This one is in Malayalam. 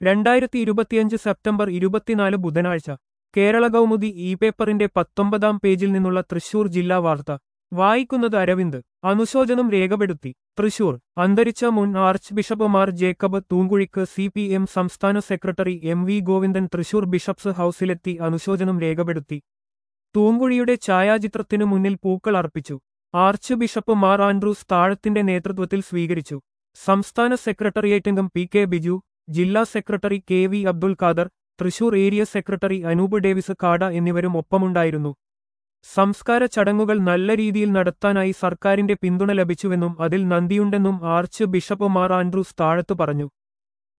2025 സെപ്റ്റംബർ 24 ബുധനാഴ്ച കേരള കൗമുദി ഇ പേപ്പറിന്റെ 19-ാം പേജിൽ നിന്നുള്ള തൃശൂർ ജില്ലാ വാർത്ത വായിക്കുന്നത് അരവിന്ദ് അനുശോചനം രേഖപ്പെടുത്തി തൃശൂർ അന്തരിച്ച മുൻ ആർച്ച് ബിഷപ്പ് മാർ ജേക്കബ് തൂങ്കുഴിക്ക് CPM സംസ്ഥാന secretary MV Govindan Thrissur bishops ഹൌസിലെത്തി അനുശോചനം രേഖപ്പെടുത്തി തൂങ്കുഴിയുടെ ഛായാചിത്രത്തിനു മുന്നിൽ പൂക്കൾ അർപ്പിച്ചു ആർച്ച് ബിഷപ്പ് മാർ ആൻഡ്രൂസ് താഴത്തിന്റെ നേതൃത്വത്തിൽ സ്വീകരിച്ചു സംസ്ഥാന സെക്രട്ടേറിയറ്റംഗം PK ബിജു ജില്ലാ secretary KV Abdul Khader Thrissur area secretary Anoop Davis Kada എന്നിവരും ഒപ്പമുണ്ടായിരുന്നു സംസ്കാര ചടങ്ങുകൾ നല്ല രീതിയിൽ നടത്താനായി സർക്കാരിന്റെ പിന്തുണ ലഭിച്ചുവെന്നും അതിൽ നന്ദിയുണ്ടെന്നും archbishop Mar Andrews Thazhath പറഞ്ഞു